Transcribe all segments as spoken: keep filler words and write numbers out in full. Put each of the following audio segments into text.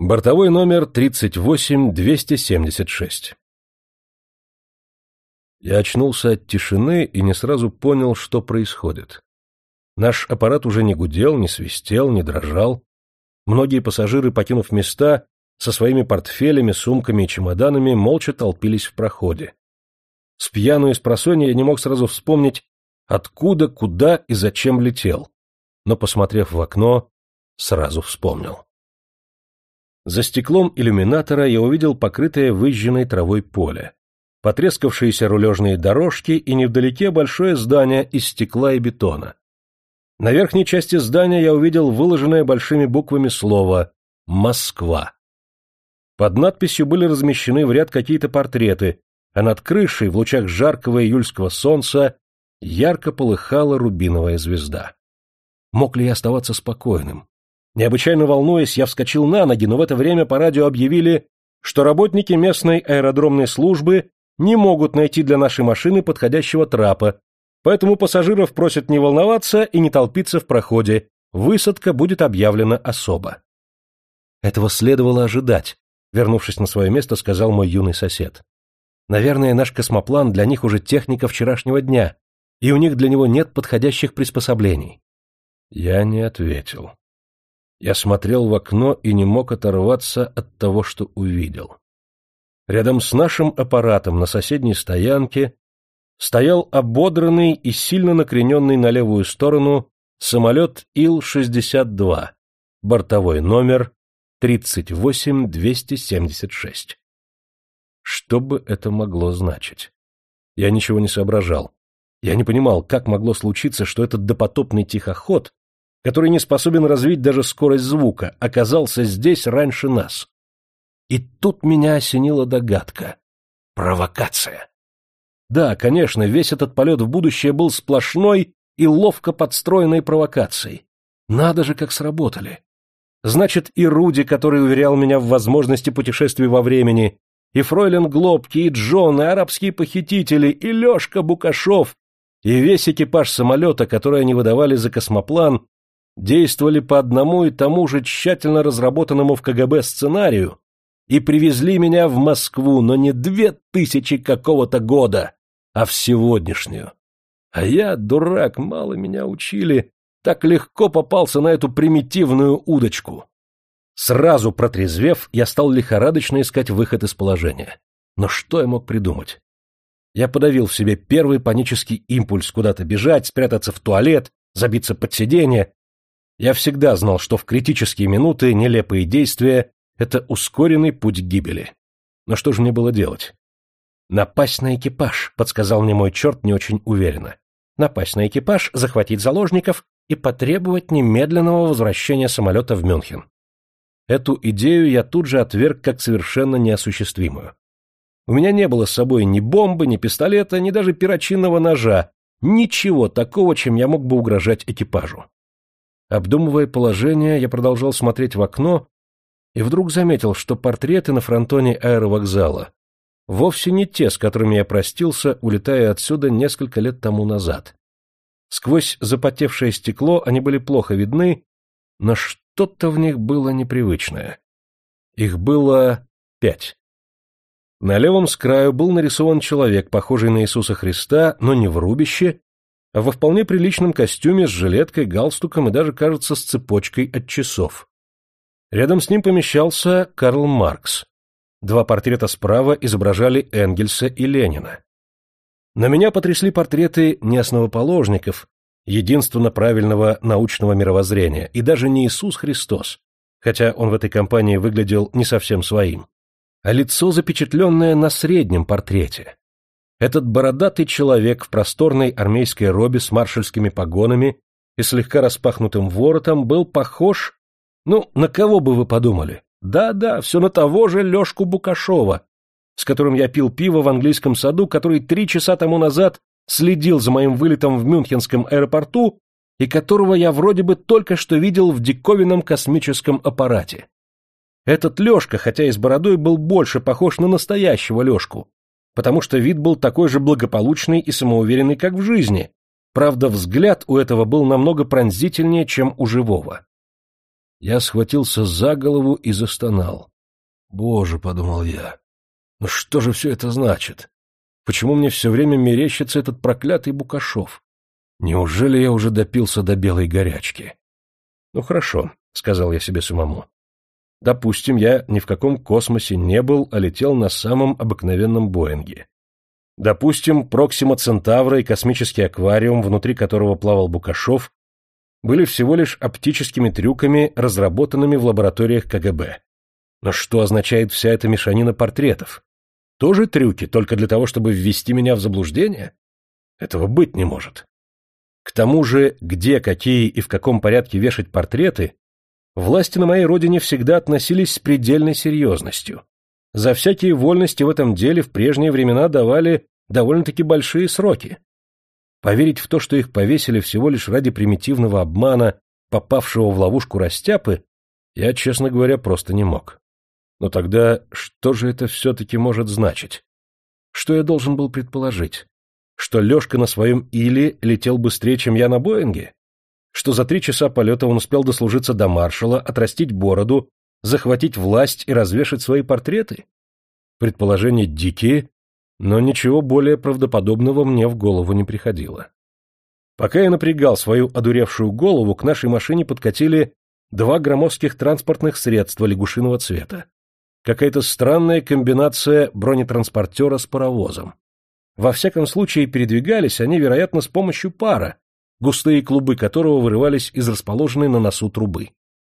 Бортовой номер тридцать восемь двести семьдесят шесть. Я очнулся от тишины и не сразу понял, что происходит. Наш аппарат уже не гудел, не свистел, не дрожал. Многие пассажиры, покинув места, со своими портфелями, сумками и чемоданами, молча толпились в проходе. С пьяну и спросонья я не мог сразу вспомнить, откуда, куда и зачем летел, но, посмотрев в окно, сразу вспомнил. За стеклом иллюминатора я увидел покрытое выжженной травой поле, потрескавшиеся рулежные дорожки и невдалеке большое здание из стекла и бетона. На верхней части здания я увидел выложенное большими буквами слово «Москва». Под надписью были размещены в ряд какие-то портреты, а над крышей в лучах жаркого июльского солнца ярко полыхала рубиновая звезда. Мог ли я оставаться спокойным? Необычайно волнуясь, я вскочил на ноги, но в это время по радио объявили, что работники местной аэродромной службы не могут найти для нашей машины подходящего трапа, поэтому пассажиров просят не волноваться и не толпиться в проходе, высадка будет объявлена особо. Этого следовало ожидать, вернувшись на свое место, сказал мой юный сосед. Наверное, наш космоплан для них уже техника вчерашнего дня, и у них для него нет подходящих приспособлений. Я не ответил. Я смотрел в окно и не мог оторваться от того, что увидел. Рядом с нашим аппаратом на соседней стоянке стоял ободранный и сильно накрененный на левую сторону самолет Ил шестьдесят два, бортовой номер тридцать восемь двести семьдесят шесть. Что бы это могло значить? Я ничего не соображал. Я не понимал, как могло случиться, что этот допотопный тихоход, который не способен развить даже скорость звука, оказался здесь раньше нас. И тут меня осенила догадка. Провокация. Да, конечно, весь этот полет в будущее был сплошной и ловко подстроенной провокацией. Надо же, как сработали. Значит, и Руди, который уверял меня в возможности путешествий во времени, и фройлен Глобки, и Джон, и арабские похитители, и Лешка Букашов, и весь экипаж самолета, который они выдавали за космоплан, действовали по одному и тому же тщательно разработанному в КГБ сценарию и привезли меня в Москву, но не две тысячи какого-то года, а в сегодняшнюю. А я, дурак, мало меня учили, так легко попался на эту примитивную удочку. Сразу протрезвев, я стал лихорадочно искать выход из положения. Но что я мог придумать? Я подавил в себе первый панический импульс куда-то бежать, спрятаться в туалет, забиться под сиденье. Я всегда знал, что в критические минуты нелепые действия — это ускоренный путь к гибели. Но что же мне было делать? «Напасть на экипаж», — подсказал мне мой черт не очень уверенно. «Напасть на экипаж, захватить заложников и потребовать немедленного возвращения самолета в Мюнхен». Эту идею я тут же отверг как совершенно неосуществимую. У меня не было с собой ни бомбы, ни пистолета, ни даже перочинного ножа, ничего такого, чем я мог бы угрожать экипажу. Обдумывая положение, я продолжал смотреть в окно и вдруг заметил, что портреты на фронтоне аэровокзала вовсе не те, с которыми я простился, улетая отсюда несколько лет тому назад. Сквозь запотевшее стекло они были плохо видны, но что-то в них было непривычное. Их было пять. На левом с краю был нарисован человек, похожий на Иисуса Христа, но не в рубище, а во вполне приличном костюме с жилеткой, галстуком и даже, кажется, с цепочкой от часов. Рядом с ним помещался Карл Маркс. Два портрета справа изображали Энгельса и Ленина. На меня потрясли портреты не основоположников, единственно правильного научного мировоззрения, и даже не Иисус Христос, хотя он в этой компании выглядел не совсем своим, а лицо, запечатленное на среднем портрете. Этот бородатый человек в просторной армейской робе с маршальскими погонами и слегка распахнутым воротом был похож, ну, на кого бы вы подумали? Да-да, все на того же Лешку Букашова, с которым я пил пиво в английском саду, который три часа тому назад следил за моим вылетом в Мюнхенском аэропорту и которого я вроде бы только что видел в диковинном космическом аппарате. Этот Лешка, хотя и с бородой, был больше похож на настоящего Лешку, потому что вид был такой же благополучный и самоуверенный, как в жизни. Правда, взгляд у этого был намного пронзительнее, чем у живого. Я схватился за голову и застонал. «Боже», — подумал я, — «ну что же все это значит? Почему мне все время мерещится этот проклятый Букашов? Неужели я уже допился до белой горячки?» «Ну хорошо», — сказал я себе самому. «Допустим, я ни в каком космосе не был, а летел на самом обыкновенном Боинге. Допустим, Проксима Центавра и космический аквариум, внутри которого плавал Букашов, были всего лишь оптическими трюками, разработанными в лабораториях ка гэ бэ. Но что означает вся эта мешанина портретов? Тоже трюки, только для того, чтобы ввести меня в заблуждение? Этого быть не может. К тому же, где, какие и в каком порядке вешать портреты, власти на моей родине всегда относились с предельной серьезностью. За всякие вольности в этом деле в прежние времена давали довольно-таки большие сроки. Поверить в то, что их повесили всего лишь ради примитивного обмана, попавшего в ловушку растяпы, я, честно говоря, просто не мог. Но тогда что же это все-таки может значить? Что я должен был предположить? Что Лешка на своем Иле летел быстрее, чем я на Боинге? Что за три часа полета он успел дослужиться до маршала, отрастить бороду, захватить власть и развешать свои портреты? Предположения дикие, но ничего более правдоподобного мне в голову не приходило. Пока я напрягал свою одуревшую голову, к нашей машине подкатили два громоздких транспортных средства лягушиного цвета. Какая-то странная комбинация бронетранспортера с паровозом. Во всяком случае, передвигались они, вероятно, с помощью пара, густые клубы которого вырывались из расположенной на носу трубы.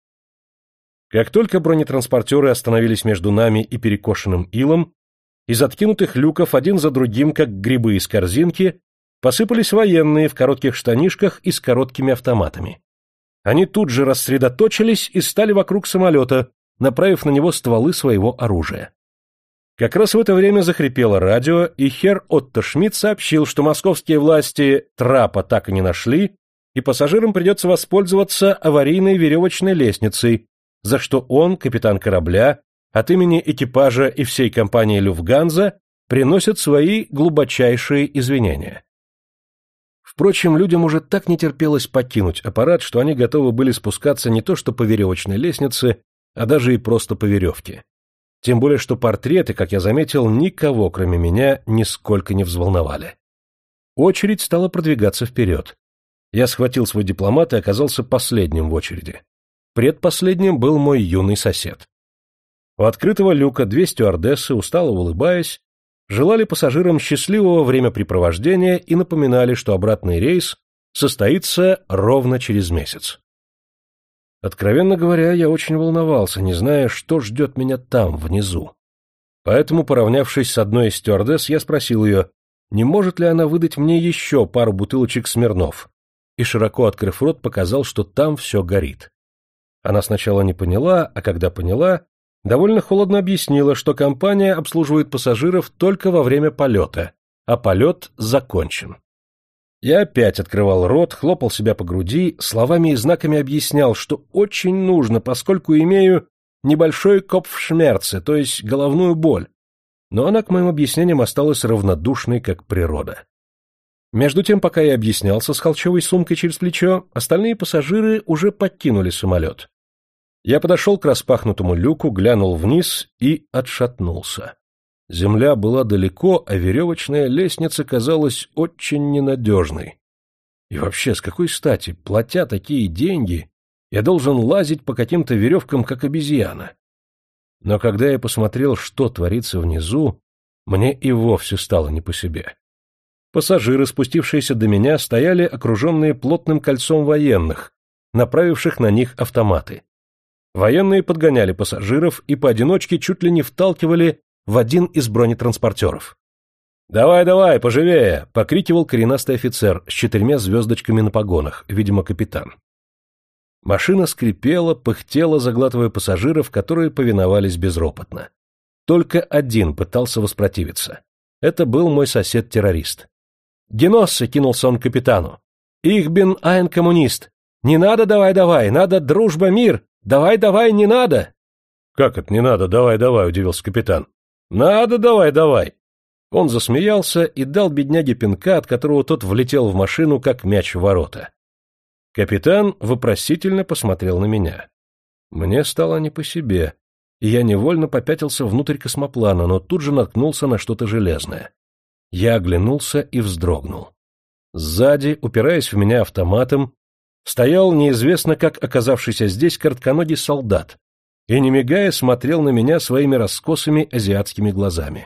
Как только бронетранспортеры остановились между нами и перекошенным илом, из откинутых люков один за другим, как грибы из корзинки, посыпались военные в коротких штанишках и с короткими автоматами. Они тут же рассредоточились и стали вокруг самолета, направив на него стволы своего оружия. Как раз в это время захрипело радио, и херр Отто Шмидт сообщил, что московские власти трапа так и не нашли, и пассажирам придется воспользоваться аварийной веревочной лестницей, за что он, капитан корабля, от имени экипажа и всей компании «Люфтганза» приносит свои глубочайшие извинения. Впрочем, людям уже так не терпелось покинуть аппарат, что они готовы были спускаться не то что по веревочной лестнице, а даже и просто по веревке. Тем более, что портреты, как я заметил, никого, кроме меня, нисколько не взволновали. Очередь стала продвигаться вперед. Я схватил свой дипломат и оказался последним в очереди. Предпоследним был мой юный сосед. У открытого люка две стюардессы, устало улыбаясь, желали пассажирам счастливого времяпрепровождения и напоминали, что обратный рейс состоится ровно через месяц. Откровенно говоря, я очень волновался, не зная, что ждет меня там, внизу. Поэтому, поравнявшись с одной из стюардесс, я спросил ее, не может ли она выдать мне еще пару бутылочек Смирнов, и, широко открыв рот, показал, что там все горит. Она сначала не поняла, а когда поняла, довольно холодно объяснила, что компания обслуживает пассажиров только во время полета, а полет закончен. Я опять открывал рот, хлопал себя по груди, словами и знаками объяснял, что очень нужно, поскольку имею небольшой копфшмерце, то есть головную боль, но она к моим объяснениям осталась равнодушной, как природа. Между тем, пока я объяснялся с холчевой сумкой через плечо, остальные пассажиры уже покинули самолет. Я подошел к распахнутому люку, глянул вниз и отшатнулся. Земля была далеко, а веревочная лестница казалась очень ненадежной. И вообще, с какой стати, платя такие деньги, я должен лазить по каким-то веревкам, как обезьяна? Но когда я посмотрел, что творится внизу, мне и вовсе стало не по себе. Пассажиры, спустившиеся до меня, стояли окруженные плотным кольцом военных, направивших на них автоматы. Военные подгоняли пассажиров и поодиночке чуть ли не вталкивали в один из бронетранспортеров. «Давай, давай, поживее!» — покрикивал коренастый офицер с четырьмя звездочками на погонах, видимо, капитан. Машина скрипела, пыхтела, заглатывая пассажиров, которые повиновались безропотно. Только один пытался воспротивиться. Это был мой сосед-террорист. «Геноссе!» — кинулся он к капитану. «Их бин айн коммунист! Не надо, давай-давай! Надо дружба, мир! Давай-давай, не надо!» «Как это не надо, давай-давай?» — удивился капитан. «Надо, давай-давай!» Он засмеялся и дал бедняге пинка, от которого тот влетел в машину, как мяч в ворота. Капитан вопросительно посмотрел на меня. Мне стало не по себе, и я невольно попятился внутрь космоплана, но тут же наткнулся на что-то железное. Я оглянулся и вздрогнул. Сзади, упираясь в меня автоматом, стоял неизвестно как оказавшийся здесь коротконогий солдат и, не мигая, смотрел на меня своими раскосыми азиатскими глазами.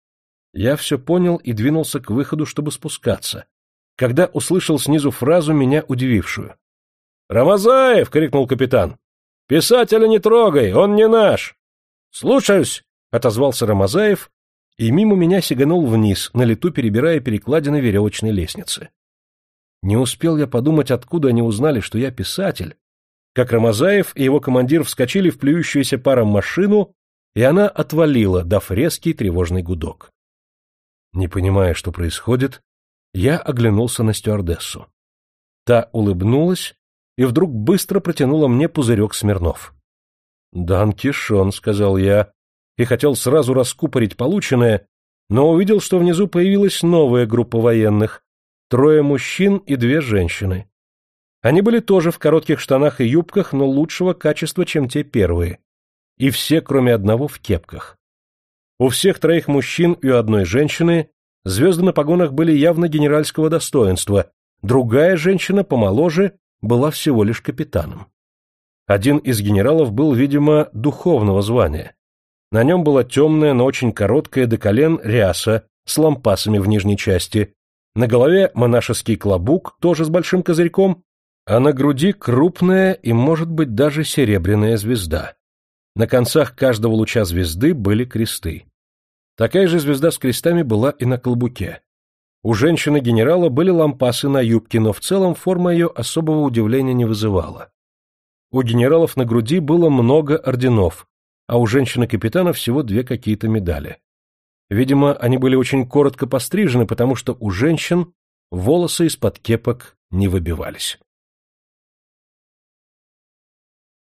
Я все понял и двинулся к выходу, чтобы спускаться, когда услышал снизу фразу, меня удивившую. «Рамазаев!» — крикнул капитан. «Писателя не трогай, он не наш!» «Слушаюсь!» — отозвался Рамазаев, и мимо меня сиганул вниз, на лету перебирая перекладины веревочной лестницы. Не успел я подумать, откуда они узнали, что я писатель, как Рамазаев и его командир вскочили в плюющуюся паром машину, и она отвалила, дав резкий тревожный гудок. Не понимая, что происходит, я оглянулся на стюардессу. Та улыбнулась и вдруг быстро протянула мне пузырек Смирнов. «Дан Кишон», — сказал я, и хотел сразу раскупорить полученное, но увидел, что внизу появилась новая группа военных, трое мужчин и две женщины. Они были тоже в коротких штанах и юбках, но лучшего качества, чем те первые, и все, кроме одного, в кепках. У всех троих мужчин и у одной женщины звезды на погонах были явно генеральского достоинства, другая женщина, помоложе, была всего лишь капитаном. Один из генералов был, видимо, духовного звания. На нем была темная, но очень короткая до колен ряса с лампасами в нижней части, на голове монашеский клобук, тоже с большим козырьком, а на груди крупная и, может быть, даже серебряная звезда. На концах каждого луча звезды были кресты. Такая же звезда с крестами была и на клобуке. У женщины-генерала были лампасы на юбке, но в целом форма ее особого удивления не вызывала. У генералов на груди было много орденов, а у женщины-капитана всего две какие-то медали. Видимо, они были очень коротко пострижены, потому что у женщин волосы из-под кепок не выбивались.